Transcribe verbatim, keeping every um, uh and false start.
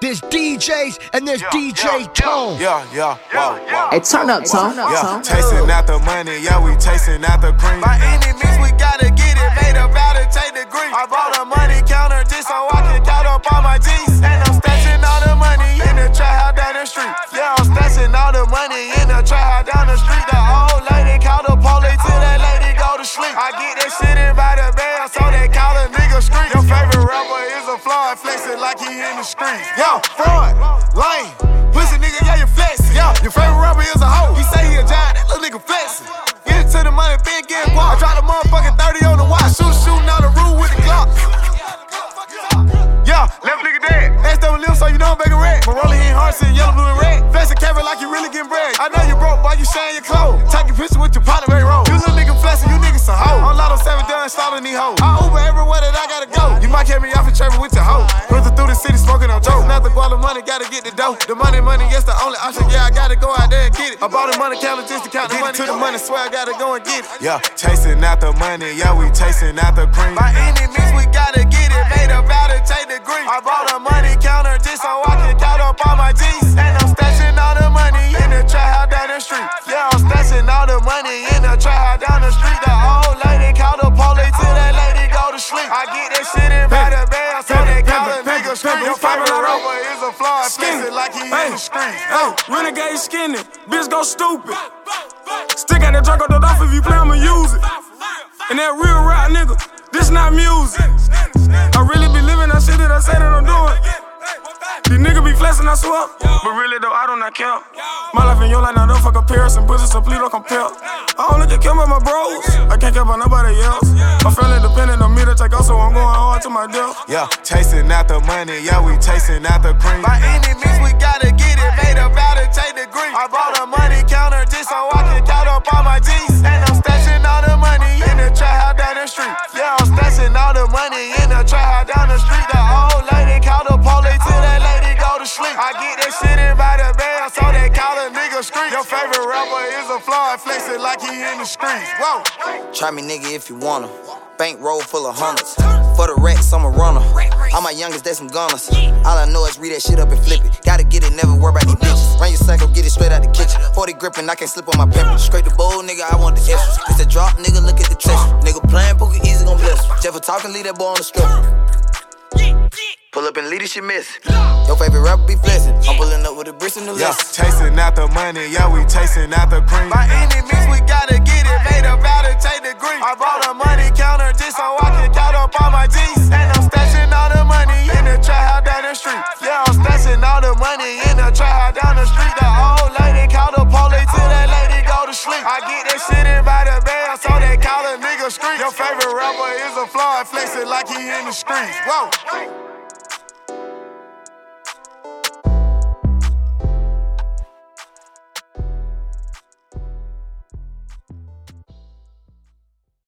There's D Js and there's yeah, D J yeah, Tone. Yeah, yeah, yeah, yeah. Hey, turn up, Tone. Yeah, chasing out the money, yeah, we chasing out the cream. By any means, we gotta get it, made about it, take the green. I bought a money counter just so I can count up all my G's. And I'm stashing all the money in the trap house down the street. Yeah, I'm stashing all the money in the trap house down the street. The old lady called the police till that lady go to sleep. I get that shit in by the bell, so they call a nigga street. Your favorite rapper is a Floyd, flexing like he in the streets. Yo, fraud, lame, pussy nigga, yeah, you flexing. Yo, your favorite rapper is a hoe. He say he a giant, that little nigga flexing. Get it to the money, been getting guap. I dropped a motherfucking thirty on the watch, shoot, shooting out the roof with the Glock. Yeah, left nigga dead. Ass double lips, so you know I'm baking red. My roller hitting hearts in yellow, blue, and red. Flexing carrot like you really getting bread. I know you broke, boy, you sharing your clothes. Take a picture with your partner, Ray Roll. You little nigga flexing, you niggas some hoes. On Lotto seven done, stalling these hoes. I Uber everywhere that I gotta go. You might catch me off in travel with your hoe. Cruising through the city, smoking on dope. Not the guala money, gotta get the dough. The money, money, yes, the only option. Yeah, I gotta go out there and get it. I bought the money counter just to count the money. To the money, swear I gotta go and get it. Yeah, chasing out the money, yeah, we chasing out the cream. By any means, we gotta get it, made about it, take the green. I bought a money counter just so I can count up all my G's. And I'm stashing all the money in the trap house down the street. Yeah, I'm stashing all the money in the trap house down the street. The old lady called the police till that lady go to sleep. I get that shit in by the bell, so they call a nigga street. Your favorite rapper is a Floyd, flexing like he in the street. Hey, renegade skinny, bitch go stupid. Stick out the Draco off if you play, I'ma use it. And that real rap nigga, this not music. I really be living that shit that I say that I'm doing. These niggas be flexing, I swear. But really though, I do not care. My life and your life, now don't fuck comparison. Pussy, so please don't compare. I only can care about my bros. I can't care about nobody else. My family dependent on me to take off, so I'm going hard to my death. Yeah, chasing out the money, yeah, we chasing out the cream. By any means, we gotta get it, made about it, take the green. I bought a money counter just so I can count up all my G's. And I'm stashing all the money in the trap house down the street. Yeah, I'm stashing all the money in the trap house down the street. The old lady called the police till that lady go to sleep. I get that shit in by the bell, so they call a nigga street. Your favorite rapper is a Floyd, flexing like he in the streets. Whoa. Try me, nigga, if you wanna. Bank roll full of hundreds. For the racks, I'm a runner. All my youngest, they some gunners. All I know is read that shit up and flip it. Gotta get it, never worry about these bitches. Run your cycle, get it straight out the kitchen. forty gripping, I can't slip on my pimple. Straight the bowl, nigga, I want the extras. It's a drop, nigga, look at the texture. Nigga playing poker, easy gon' bless you. Jeff talking, leave that boy on the strip. Pull up and lead this shit miss. Your favorite rapper be flexing. I'm pulling up with a brisk and the yeah, list. chasing out the money, yeah, we chasing out the cream. By any means, we gotta get it, made about it, take the green. I bought a money counter just so I can count up all my G's. And I'm stashing all the money in the trap house down the street. Yeah, I'm stashing all the money in the trap house down the street. The old lady called the police till that lady go to sleep. I get that shit in by the bell, so they call a nigga street. Your favorite rapper is a Floyd, flexing like he in the streets. Whoa.